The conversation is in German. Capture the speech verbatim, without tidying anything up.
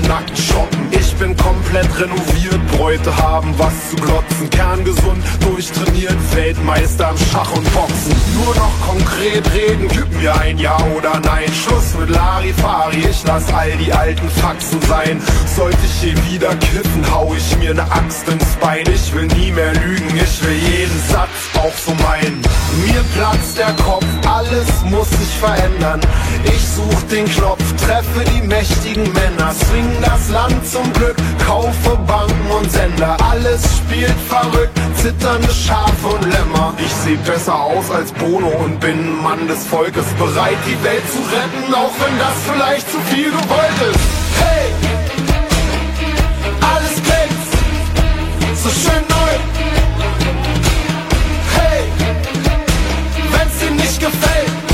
nackt shoppen. Ich bin komplett renoviert, Bräute haben was zu glotzen. Kerngesund, durchtrainiert, Weltmeister im Schach und Boxen. Nur noch konkret reden, gib mir ein Ja oder Nein. Schluss mit Larifari, ich lass all die alten Faxen sein. Sollte ich je wieder kiffen, hau ich mir ne Axt ins Bein. Ich will nie mehr lügen, ich will jeden Satz auch so meinen. Mir platzt der Kopf, alles muss sich verändern. Ich such den Knopf, treffe die mächtigen Männer, swing das Land zum Glück, kaufe Banken und Sender. Alles spielt verrückt, zitternde Schafe und Lämmer. Ich seh besser aus als Bono und bin ein Mann des Volkes, bereit die Welt zu retten, auch wenn das vielleicht zu viel gewollt ist. Hey, alles klingt so schön neu. Hey, wenn's dir nicht gefällt,